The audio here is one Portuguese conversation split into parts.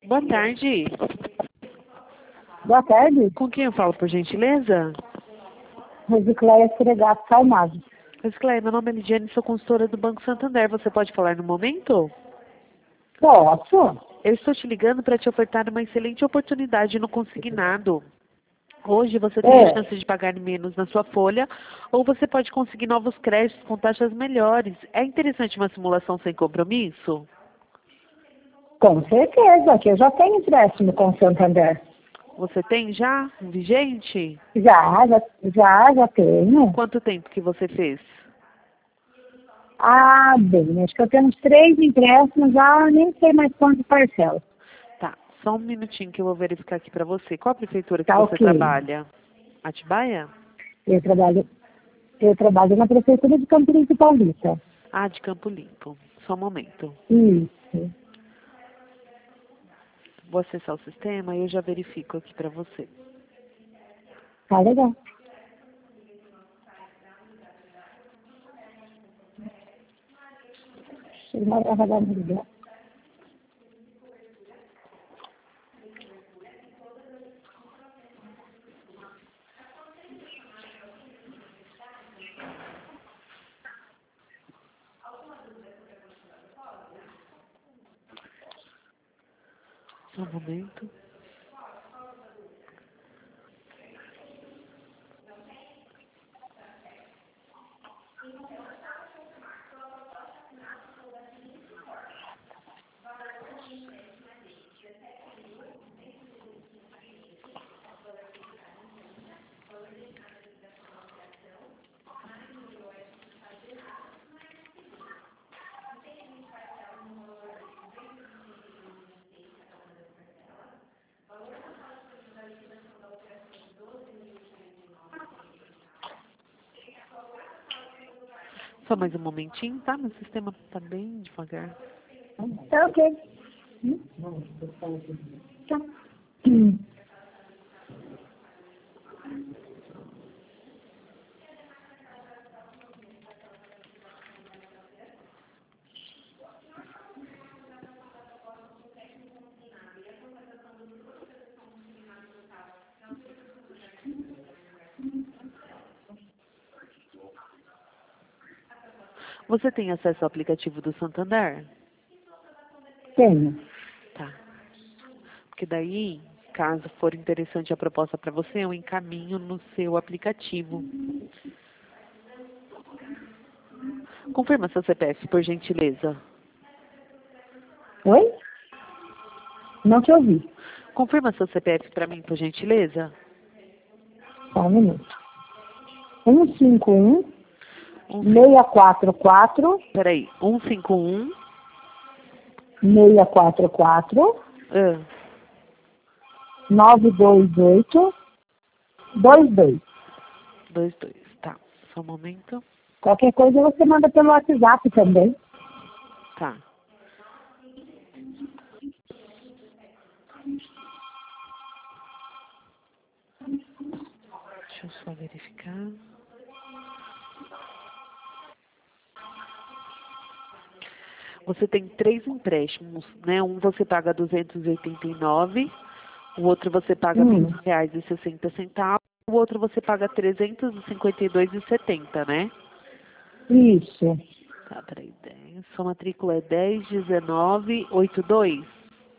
Boa tarde. Boa tarde. Com quem eu falo, por gentileza? Rosicléia Fregato Salmado. Rosicléia, meu nome é Lidiane, sou consultora do Banco Santander. Você pode falar no momento? Posso? Eu estou te ligando para te ofertar uma excelente oportunidade no consignado. Hoje você tem a chance de pagar menos na sua folha, ou você pode conseguir novos créditos com taxas melhores. É interessante uma simulação sem compromisso? Com certeza, que eu já tenho empréstimo com o Santander. Você tem já um vigente? Já tenho. Quanto tempo que você fez? Bem, acho que eu tenho uns 3 empréstimos já, nem sei mais quanto parcela. Tá, só um minutinho que eu vou verificar aqui para você. Qual a prefeitura que Tá você ok. trabalha? Atibaia? Eu trabalho na Prefeitura de Campo Limpo Paulista. Ah, de Campo Limpo. Só um momento. Isso. Vou acessar o sistema e eu já verifico aqui para você. Tá legal. Só um momento. Só mais um momentinho, tá? Meu sistema tá bem devagar. Tá ok. Tá. Você tem acesso ao aplicativo do Santander? Tenho. Tá. Porque daí, caso for interessante a proposta para você, eu encaminho no seu aplicativo. Confirma seu CPF, por gentileza. Oi? Não te ouvi. Confirma seu CPF para mim, por gentileza. Só um minuto. 151 Um, 644 peraí, 151 644 928 22. 22. Tá, só um momento. Qualquer coisa você manda pelo WhatsApp também. Tá. Deixa eu só verificar. Você tem 3 empréstimos, né? Um você paga 289, o outro você paga R$ 20,60, o outro você paga 352,70, né? Isso. Tá, peraí, 10. Sua matrícula é 101982.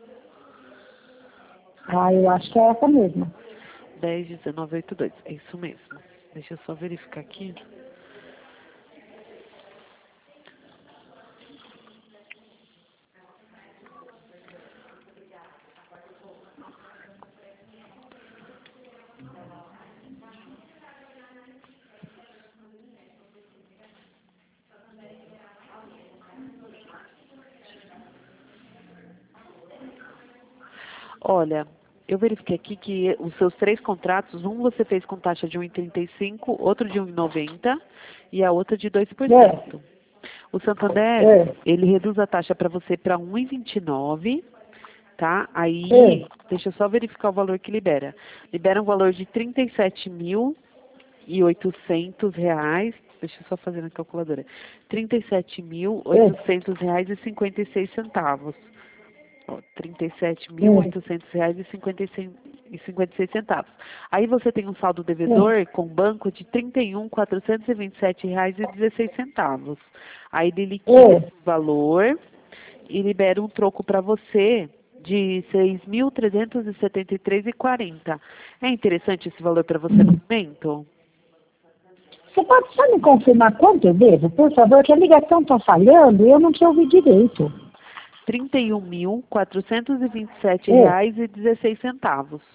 Eu acho que é essa mesmo. 101982, é isso mesmo. Deixa eu só verificar aqui. Olha, eu verifiquei aqui que os seus 3 contratos, um você fez com taxa de 1,35, outro de 1,90 e a outra de 2%. O Santander, ele reduz a taxa para você para 1,29, tá? Aí, deixa eu só verificar o valor que libera. Libera um valor de R$ 37.800. Deixa eu só fazer na calculadora. R$ 37.800,56. Ó, R$ 37.800,56. Aí você tem um saldo devedor com o banco de R$ 31.427,16. Aí ele liquida esse valor e libera um troco para você de R$ 6.373,40. É interessante esse valor para você no momento? Você pode só me confirmar quanto eu devo, por favor, que a ligação está falhando e eu não te ouvi direito. R$ 31.427,16.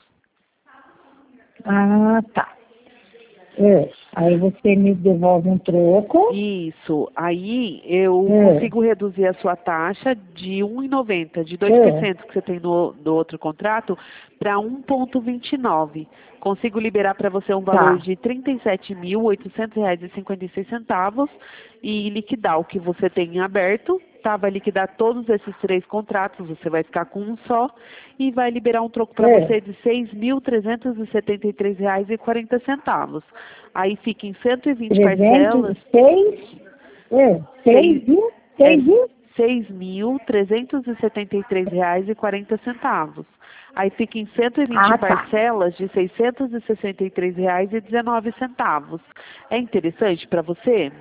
Ah, tá. Aí você me devolve um troco. Isso. Aí eu consigo reduzir a sua taxa de 1,90, de 2% que você tem no outro contrato, para 1,29. Consigo liberar para você um valor de R$ 37.800,56 e liquidar o que você tem em aberto. Tá, vai liquidar todos esses 3 contratos, você vai ficar com um só e vai liberar um troco para você de R$ 6.373,40. Aí fica em 120 parcelas. R$ 6.373,40. Aí fica em 120 parcelas de R$ 663,19. É interessante para você?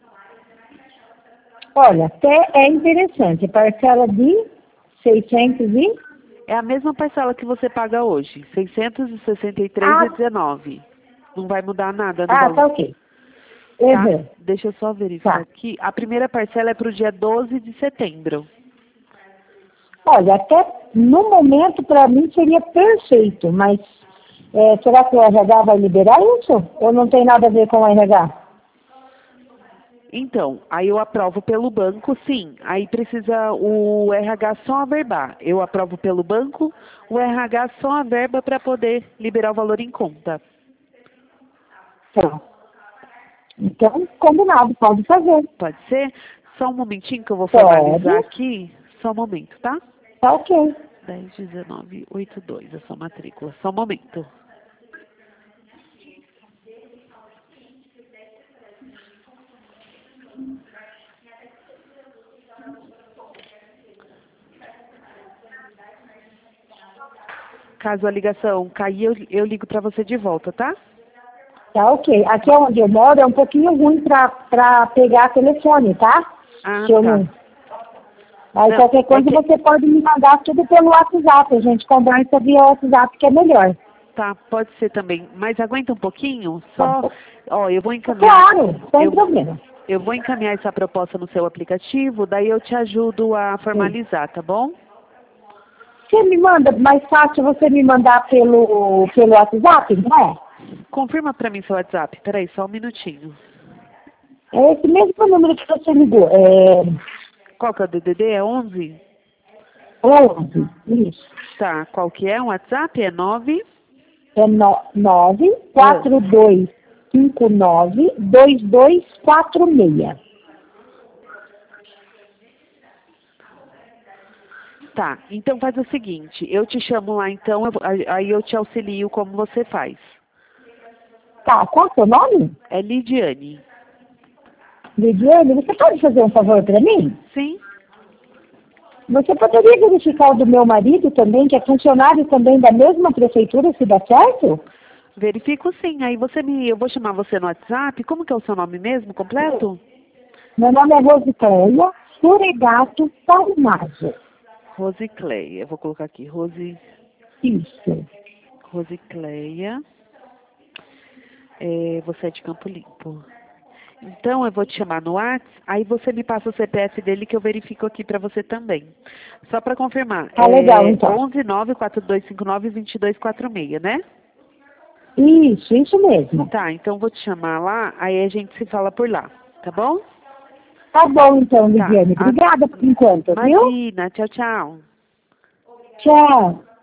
Olha, até é interessante. Parcela de 600 e... É a mesma parcela que você paga hoje, R$ 663,19. Não vai mudar nada no valor. Tá ok. Tá? Deixa eu só verificar aqui. A primeira parcela é para o dia 12 de setembro. Olha, até no momento para mim seria perfeito, mas será que o RH vai liberar isso? Ou não tem nada a ver com o RH? Então, aí eu aprovo pelo banco, sim. Aí precisa o RH só averbar. Eu aprovo pelo banco, o RH só averba para poder liberar o valor em conta. Tá. Então, combinado, pode fazer. Pode ser? Só um momentinho que eu vou formalizar aqui. Só um momento, tá? Tá ok. 10.19.82, a sua matrícula. Só um momento. Caso a ligação cair, eu ligo para você de volta, tá? Tá ok. Aqui onde eu moro é um pouquinho ruim para pegar telefone, tá? Ah, tá. Aí não, qualquer coisa você pode me mandar tudo pelo WhatsApp. A gente conversa via WhatsApp, que é melhor. Tá, pode ser também. Mas aguenta um pouquinho, só... Ó, eu vou encaminhar... Claro, sem problema. Eu vou encaminhar essa proposta no seu aplicativo, daí eu te ajudo a formalizar, tá bom? Você me manda, mais fácil você me mandar pelo WhatsApp, não é? Confirma para mim seu WhatsApp. Peraí, só um minutinho. É esse mesmo número que você ligou. Qual que é o DDD? É 11? 11, isso. Tá, qual que é o WhatsApp? É 9? É 942592246. Tá, então faz o seguinte, eu te chamo lá então, aí eu te auxilio como você faz. Tá, qual é o seu nome? É Lidiane. Lidiane, você pode fazer um favor para mim? Sim. Você poderia verificar o do meu marido também, que é funcionário também da mesma prefeitura, se dá certo? Verifico sim, aí eu vou chamar você no WhatsApp, como que é o seu nome mesmo, completo? Meu nome é Rosicléia Suregato Palmazo. Rosicléia, eu vou colocar aqui, Isso. Rosicléia, você é de Campo Limpo. Então, eu vou te chamar no WhatsApp, aí você me passa o CPF dele que eu verifico aqui para você também. Só para confirmar, legal, então. 11.94259-2246, né? Isso mesmo. Tá, então vou te chamar lá, aí a gente se fala por lá, tá bom? Tá bom, então, Lidiane. Obrigada por enquanto, viu? Imagina, tchau, tchau. Tchau.